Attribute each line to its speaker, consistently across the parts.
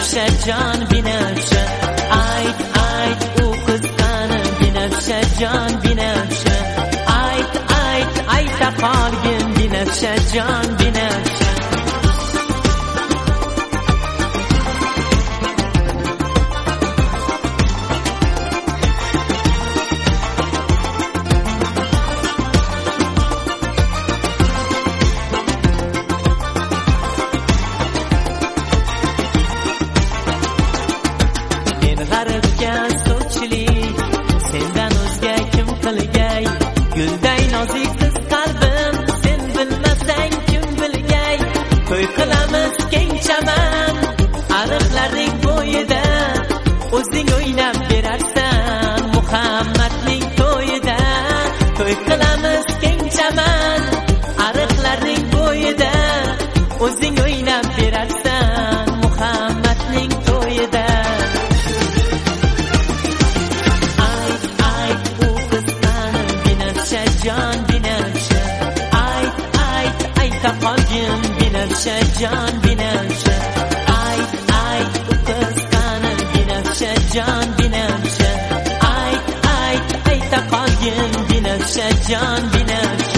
Speaker 1: binafsha jon binafsha. Ayt ayt u qiz qani binafsha jon binafsha. Ayt ayt ayta qolgin binafsha jon binafsha. G'aribga so'chlik sendan o'zga kim qilgay? Gulday nozik qiz qalbim sen bilmasang kim bilgay? To'y qilamiz keng chaman ariqlarning bo'yida, o'zing o'ynab berarsan Muhammadning to'yida. To'y qilamiz keng chaman ariqlarning bo'yida, o'zing o'ynab berarsan Muhammadning to'yida. Jon binafsha. Ayt ayt ayta qolgin binafsha jon binafsha. Ayt ayt u qiz qani binafsha jon binafsha. Ayt ayt ayta qolgin binafsha jon binafsha.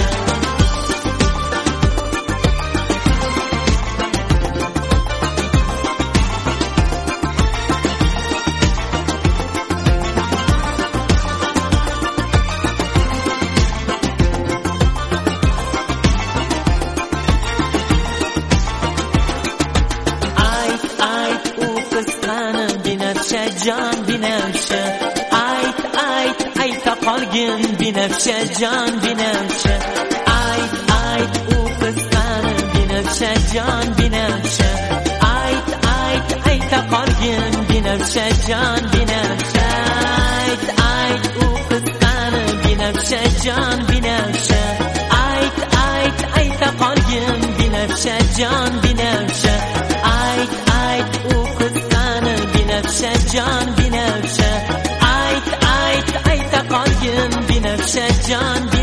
Speaker 1: Jon binafsha. Ayt ayt ayta qolgin binafsha jon binafsha. Ayt ayt u qiz qani binafsha jon binafsha. Ayt ayt ayta qolgin binafsha jon binafsha. Ayt ayt u qiz qani binafsha jon binafsha. Ayt ayt ayta qolgin binafsha jon binafsha. Ayt ayt u qiz qani binafsha jon binafsha. Ayt ayt ayta qolgin binafsha jon